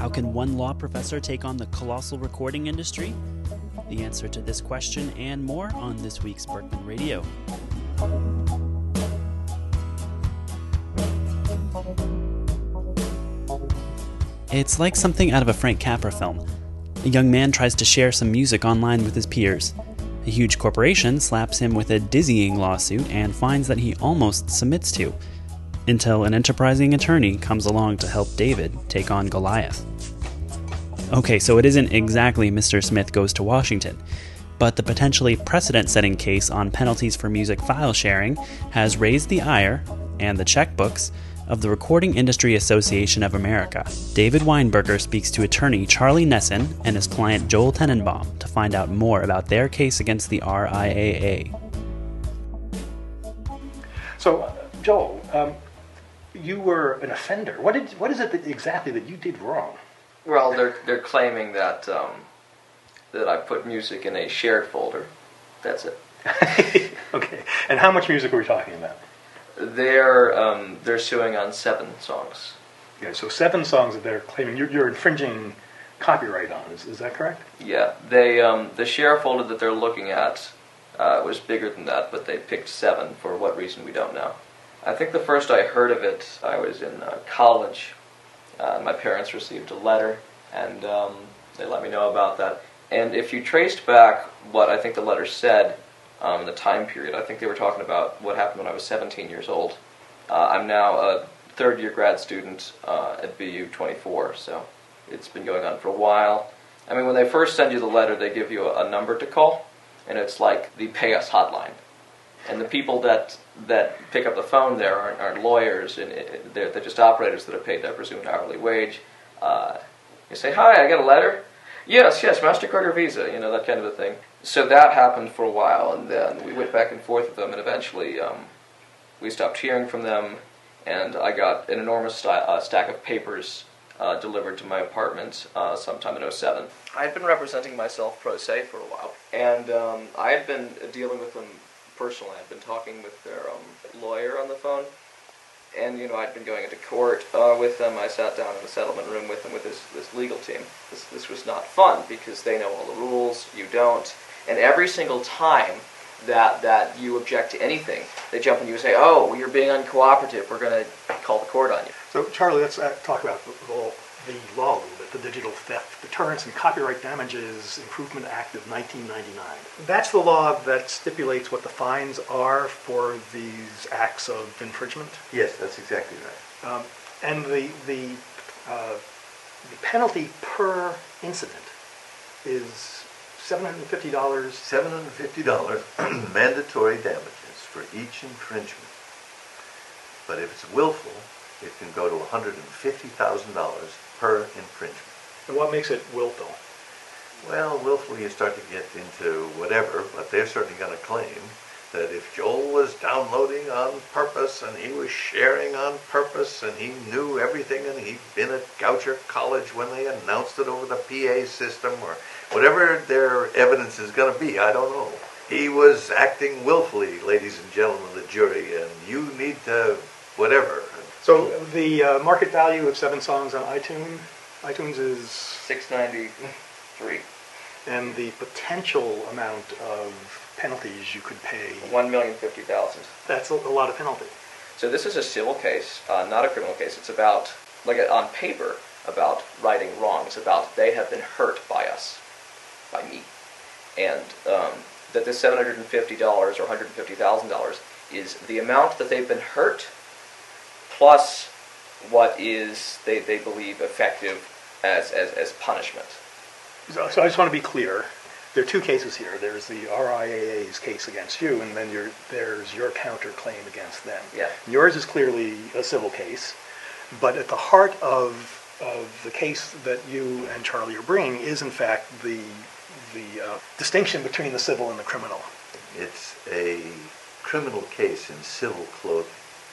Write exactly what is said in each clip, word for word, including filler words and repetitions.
How can one law professor take on the colossal recording industry? The answer to this question and more on this week's Berkman Radio. It's like something out of a Frank Capra film. A young man tries to share some music online with his peers. A huge corporation slaps him with a dizzying lawsuit and finds that he almost submits to, until an enterprising attorney comes along to help David take on Goliath. Okay, so it isn't exactly Mister Smith Goes to Washington, but the potentially precedent-setting case on penalties for music file sharing has raised the ire, and the checkbooks, of the Recording Industry Association of America. David Weinberger speaks to attorney Charlie Nesson and his client Joel Tenenbaum to find out more about their case against the R I A A. So, uh, Joel, um, you were an offender. What did what is it that exactly that you did wrong? Well, they're they're claiming that um, that I put music in a shared folder. That's it. Okay. And how much music are we talking about? They're um, they're suing on seven songs. Yeah, so seven songs that they're claiming you're, you're infringing copyright on. Is is that correct? Yeah, they um, the share folder that they're looking at uh, was bigger than that, but they picked seven for what reason we don't know. I think the first I heard of it, I was in uh, college. Uh, my parents received a letter, and um, they let me know about that. And if you traced back what I think the letter said. Um, in the time period, I think they were talking about what happened when I was seventeen years old. Uh, I'm now a third-year grad student uh, at B U twenty-four, so it's been going on for a while. I mean, when they first send you the letter, they give you a, a number to call, and it's like the Pay Us hotline. And the people that that pick up the phone there aren't, aren't lawyers, and it, they're, they're just operators that are paid their presumed hourly wage. Uh, you say, "Hi, I got a letter." Yes, yes, MasterCard or Visa, you know, that kind of a thing. So that happened for a while, and then we went back and forth with them, and eventually um, we stopped hearing from them, and I got an enormous st- uh, stack of papers uh, delivered to my apartment uh, sometime in oh seven. I had been representing myself pro se for a while, and um, I had been dealing with them personally. I'd been talking with their um, lawyer on the phone, and, you know, I'd been going into court uh, with them. I sat down in the settlement room with them with this, this legal team. This, this was not fun because they know all the rules, you don't. And every single time that that you object to anything, they jump on you and say, "Oh, well, you're being uncooperative. We're going to call the court on you." So, Charlie, let's uh, talk about the law, the law a little bit, the Digital Theft Deterrence and Copyright Damages Improvement Act of nineteen ninety-nine. That's the law that stipulates what the fines are for these acts of infringement? Yes, that's exactly right. Um, and the, the, uh, the penalty per incident is seven hundred fifty dollars. seven hundred fifty dollars mandatory damages for each infringement. But if it's willful, it can go to one hundred fifty thousand dollars per infringement. And what makes it willful? Well, willful you start to get into whatever, but they're certainly going to claim that if Joel was downloading on purpose and he was sharing on purpose and he knew everything and he'd been at Goucher College when they announced it over the P A system or whatever their evidence is going to be, I don't know. He was acting willfully, ladies and gentlemen of the jury, and you need to whatever. So the uh, market value of seven songs on iTunes, iTunes is six ninety-three. And the potential amount of penalties you could pay. One million fifty thousand. That's a, a lot of penalty. So this is a civil case, uh, not a criminal case. It's about, like on paper, about righting wrongs, about they have been hurt by us, by me. And um, that this seven hundred fifty dollars or one hundred fifty thousand dollars is the amount that they've been hurt plus what is, they, they believe, effective as, as, as punishment. So, so I just want to be clear. There are two cases here. There's the R I A A's case against you, and then your, there's your counterclaim against them. Yeah. Yours is clearly a civil case, but at the heart of of the case that you and Charlie are bringing is, in fact, the the uh, distinction between the civil and the criminal. It's a criminal case in civil clothing.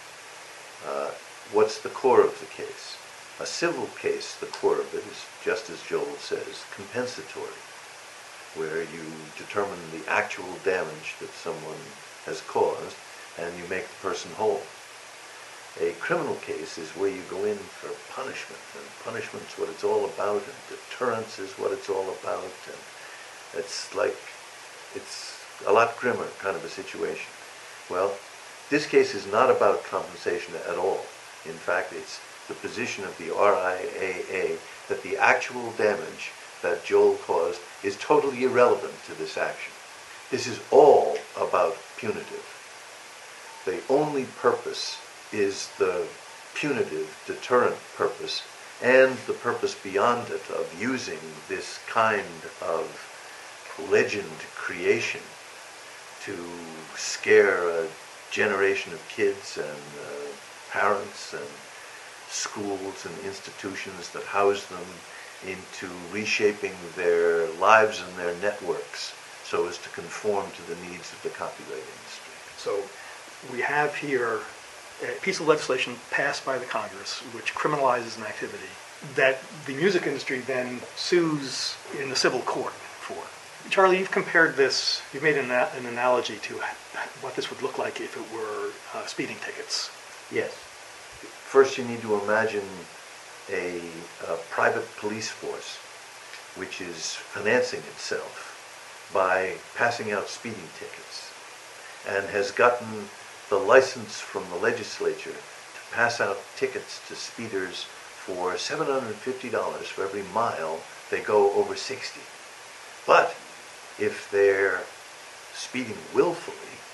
Uh, what's the core of the case? A civil case, the core of it is, just as Joel says, compensatory, where you determine the actual damage that someone has caused and you make the person whole. A criminal case is where you go in for punishment, and punishment's what it's all about, and deterrence is what it's all about, and it's like, it's a lot grimmer kind of a situation. Well, this case is not about compensation at all. In fact, it's the position of the R I A A that the actual damage that Joel caused is totally irrelevant to this action. This is all about punitive. The only purpose is the punitive, deterrent purpose, and the purpose beyond it of using this kind of legend creation to scare a generation of kids and uh, parents and schools and institutions that house them into reshaping their lives and their networks so as to conform to the needs of the copyright industry. So we have here a piece of legislation passed by the Congress which criminalizes an activity that the music industry then sues in the civil court for. Charlie, you've compared this, you've made an, an analogy to what this would look like if it were uh, speeding tickets. Yes. First you need to imagine a, a private police force which is financing itself by passing out speeding tickets and has gotten the license from the legislature to pass out tickets to speeders for seven hundred fifty dollars for every mile they go over sixty. But if they're speeding willfully,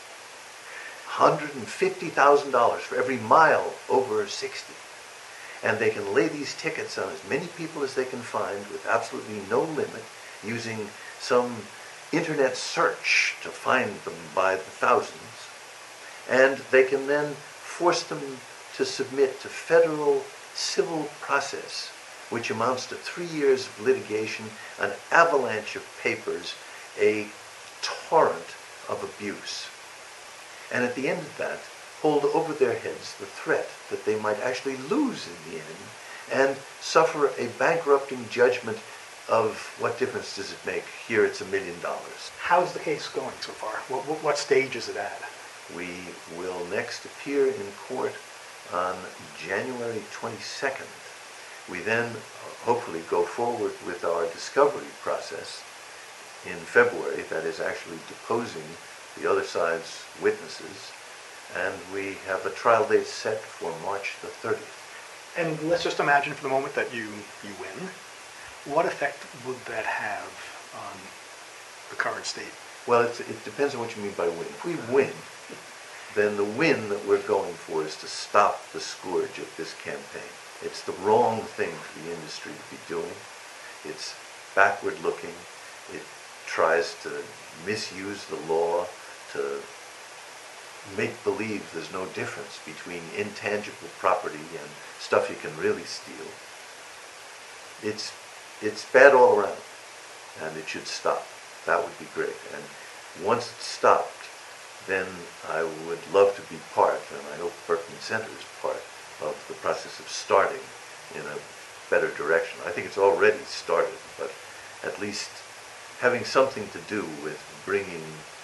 one hundred fifty thousand dollars for every mile over sixty. And they can lay these tickets on as many people as they can find with absolutely no limit, using some internet search to find them by the thousands. And they can then force them to submit to federal civil process, which amounts to three years of litigation, an avalanche of papers, a torrent of abuse. And at the end of that, hold over their heads the threat that they might actually lose in the end and suffer a bankrupting judgment of what difference does it make? Here it's a million dollars. How's the case going so far? What, what, what stage is it at? We will next appear in court on January twenty-second. We then hopefully go forward with our discovery process in February, that is actually deposing the other side's witnesses, and we have a trial date set for March the thirtieth. And let's just imagine for the moment that you, you win. What effect would that have on the current state? Well, it's, it depends on what you mean by win. If we win, then the win that we're going for is to stop the scourge of this campaign. It's the wrong thing for the industry to be doing. It's backward looking. It tries to misuse the law to make believe there's no difference between intangible property and stuff you can really steal. It's, it's bad all around, and it should stop. That would be great. And once it's stopped, then I would love to be part, and I hope Berkman Center is part, of the process of starting in a better direction. I think it's already started, but at least having something to do with bringing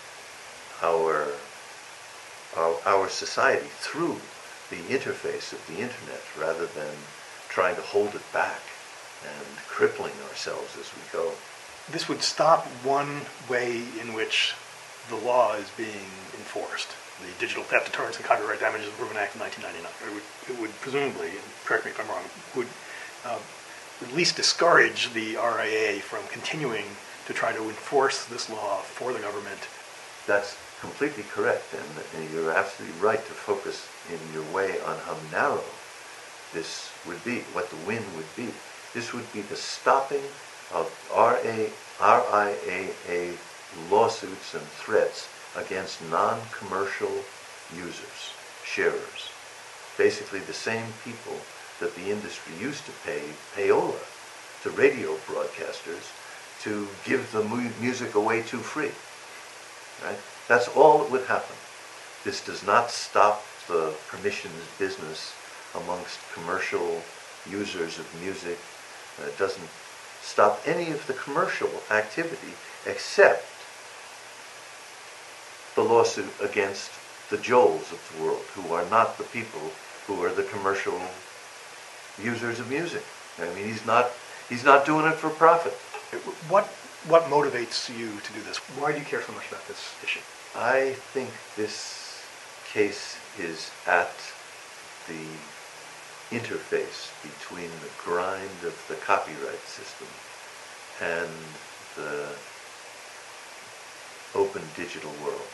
our, our, our society through the interface of the internet rather than trying to hold it back and crippling ourselves as we go. This would stop one way in which the law is being enforced. The Digital Theft Deterrence and Copyright Damages Improvement Act of nineteen ninety-nine. It would, it would presumably, and correct me if I'm wrong, would uh, at least discourage the R I A from continuing to try to enforce this law for the government. That's completely correct, and, and you're absolutely right to focus in your way on how narrow this would be, what the win would be. This would be the stopping of R I A A lawsuits and threats against non-commercial users, sharers. Basically the same people that the industry used to pay payola to radio broadcasters to give the mu music away too free. Right? That's all that would happen. This does not stop the permissions business amongst commercial users of music. It doesn't stop any of the commercial activity except the lawsuit against the Joels of the world, who are not the people who are the commercial users of music. I mean, he's not he's not doing it for profit. What what motivates you to do this? Why do you care so much about this issue? I think this case is at the interface between the grind of the copyright system and the open digital world.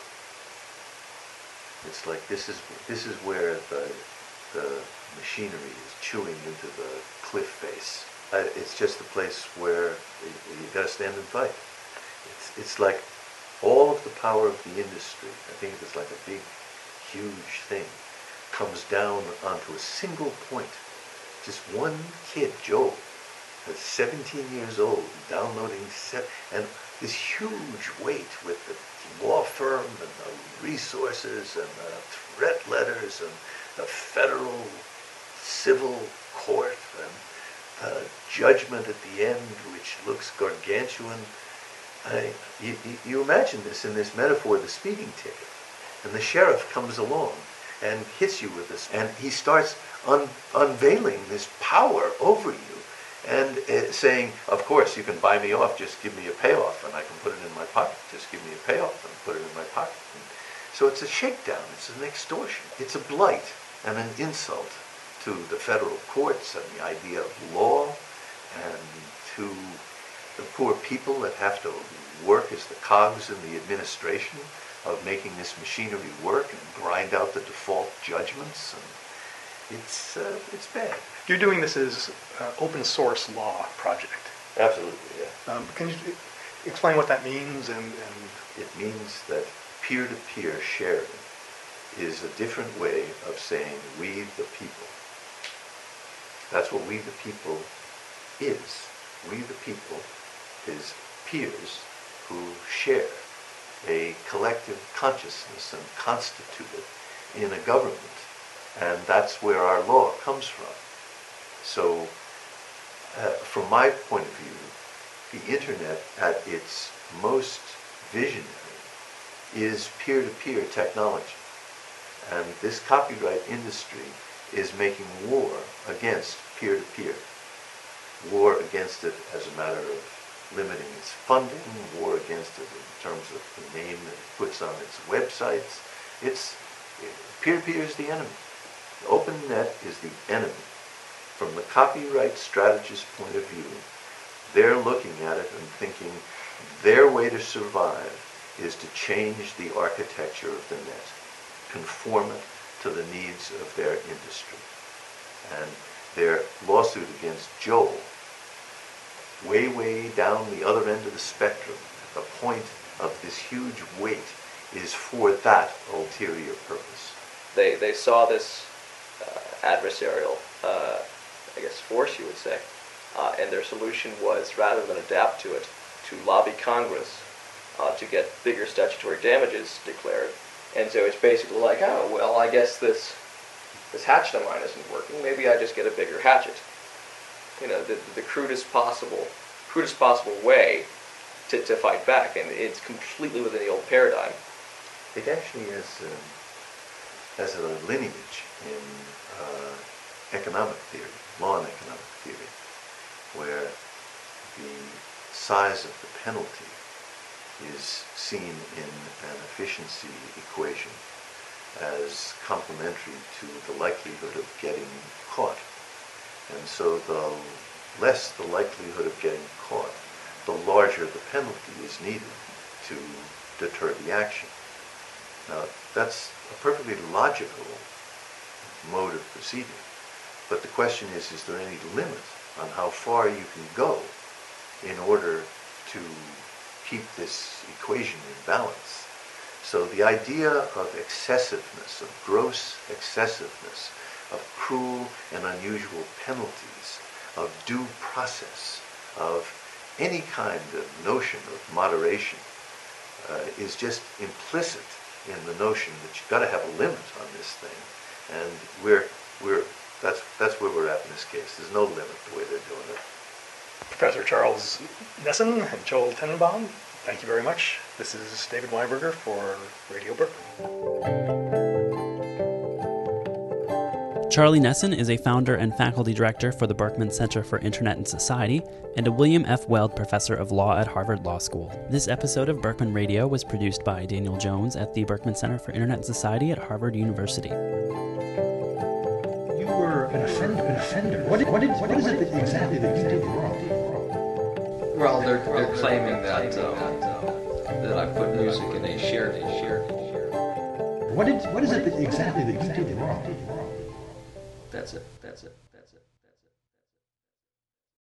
It's like this is this is where the the machinery is chewing into the cliff face. Uh, it's just the place where you, you got to stand and fight. It's it's like all of the power of the industry. I think it's like a big, huge thing comes down onto a single point. Just one kid, Joel, that's seventeen years old, downloading set, and this huge weight with the law firm and the resources and the threat letters and the federal civil court and the judgment at the end, which looks gargantuan. I, you, you imagine this in this metaphor, the speeding ticket, and the sheriff comes along and hits you with this, and he starts un, unveiling this power over you and uh, saying, of course, you can buy me off, just give me a payoff, and I can put it in my pocket. Just give me a payoff and put it in my pocket. And so it's a shakedown, it's an extortion, it's a blight and an insult to the federal courts and the idea of law, and to the poor people that have to work as the cogs in the administration of making this machinery work and grind out the default judgments. And it's uh, it's bad. You're doing this as uh, open source law project. Absolutely, yeah. Um, can you explain what that means? And, and it means that peer-to-peer sharing is a different way of saying we the people. That's what we the people is. We the people is peers who share a collective consciousness and constitute it in a government. And that's where our law comes from. So, uh, from my point of view, the internet at its most visionary is peer-to-peer technology. And this copyright industry is making war against peer-to-peer. War against it as a matter of limiting its funding, war against it in terms of the name that it puts on its websites. It's peer-to-peer is the enemy. The open net is the enemy. From the copyright strategist's point of view, they're looking at it and thinking their way to survive is to change the architecture of the net, conform it to the needs of their industry. And their lawsuit against Joel, way, way down the other end of the spectrum, the point of this huge weight, is for that ulterior purpose. They they saw this uh, adversarial, uh, I guess, force, you would say, uh, and their solution was, rather than adapt to it, to lobby Congress uh, to get bigger statutory damages declared. And so it's basically like, oh, well, I guess this this hatchet of mine isn't working. Maybe I just get a bigger hatchet. You know, the, the crudest possible, crudest possible way to, to fight back, and it's completely within the old paradigm. It actually has, um, has a lineage in uh, economic theory, law and economic theory, where the size of the penalty is seen in an efficiency equation as complementary to the likelihood of getting caught. And so the less the likelihood of getting caught, the larger the penalty is needed to deter the action. Now, that's a perfectly logical mode of proceeding. But the question is, is there any limit on how far you can go in order to keep this equation in balance? So the idea of excessiveness, of gross excessiveness, of cruel and unusual penalties, of due process, of any kind of notion of moderation uh, is just implicit in the notion that you've got to have a limit on this thing. And we're, we're, that's, that's where we're at in this case. There's no limit the way they're doing it. Professor Charles Nesson and Joel Tenenbaum, thank you very much. This is David Weinberger for Radio Berkeley. Charlie Nesson is a founder and faculty director for the Berkman Center for Internet and Society and a William F. Weld Professor of Law at Harvard Law School. This episode of Berkman Radio was produced by Daniel Jones at the Berkman Center for Internet and Society at Harvard University. You were an offender. An offender. What, did, what, did, what is it that exactly that you did wrong? Well, they're, they're claiming that uh, that I put music in a shared a shared. What, did, what is it that exactly that you did wrong? That's it. That's it.